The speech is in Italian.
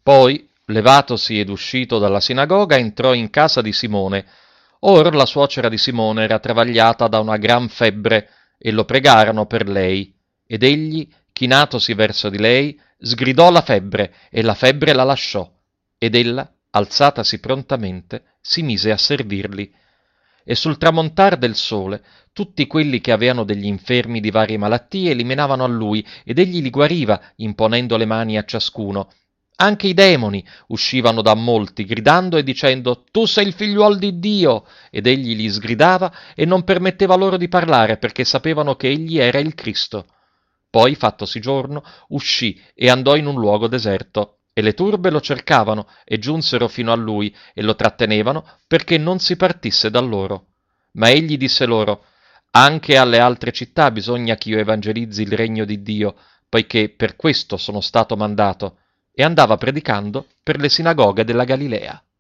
Poi, levatosi ed uscito dalla sinagoga, entrò in casa di Simone. Or la suocera di Simone era travagliata da una gran febbre, e lo pregarono per lei. Ed egli, chinatosi verso di lei, sgridò la febbre, e la febbre la lasciò. Ed ella, alzatasi prontamente, si mise a servirli. E sul tramontar del sole, tutti quelli che avevano degli infermi di varie malattie li menavano a lui, ed egli li guariva, imponendo le mani a ciascuno. Anche i demoni uscivano da molti, gridando e dicendo: Tu sei il figliuol di Dio! Ed egli li sgridava e non permetteva loro di parlare, perché sapevano che egli era il Cristo. Poi, fattosi giorno, uscì e andò in un luogo deserto, e le turbe lo cercavano, e giunsero fino a lui, e lo trattenevano, perché non si partisse da loro. Ma egli disse loro: Anche alle altre città bisogna che io evangelizzi il regno di Dio, poiché per questo sono stato mandato. E andava predicando per le sinagoghe della Galilea.